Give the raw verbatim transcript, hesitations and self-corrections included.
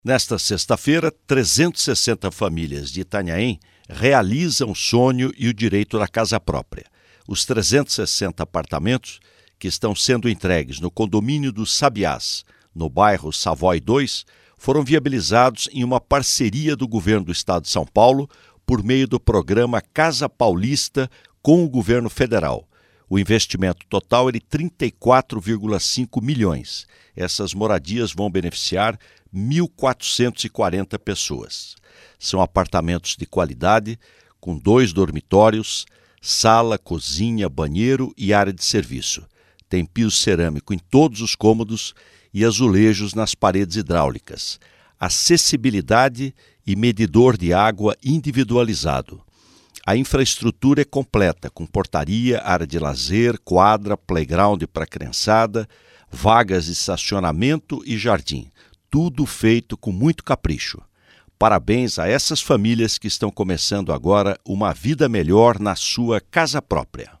Nesta sexta-feira, trezentas e sessenta famílias de Itanhaém realizam o sonho e o direito da casa própria. Os trezentos e sessenta apartamentos que estão sendo entregues no condomínio dos Sabiás, no bairro Savoy dois, foram viabilizados em uma parceria do governo do estado de São Paulo por meio do programa Casa Paulista com o governo federal. O investimento total é de trinta e quatro vírgula cinco milhões. Essas moradias vão beneficiar mil quatrocentas e quarenta pessoas. São apartamentos de qualidade, com dois dormitórios, sala, cozinha, banheiro e área de serviço. Tem piso cerâmico em todos os cômodos e azulejos nas paredes hidráulicas. Acessibilidade e medidor de água individualizado. A infraestrutura é completa, com portaria, área de lazer, quadra, playground para criançada, vagas de estacionamento e jardim. Tudo feito com muito capricho. Parabéns a essas famílias que estão começando agora uma vida melhor na sua casa própria.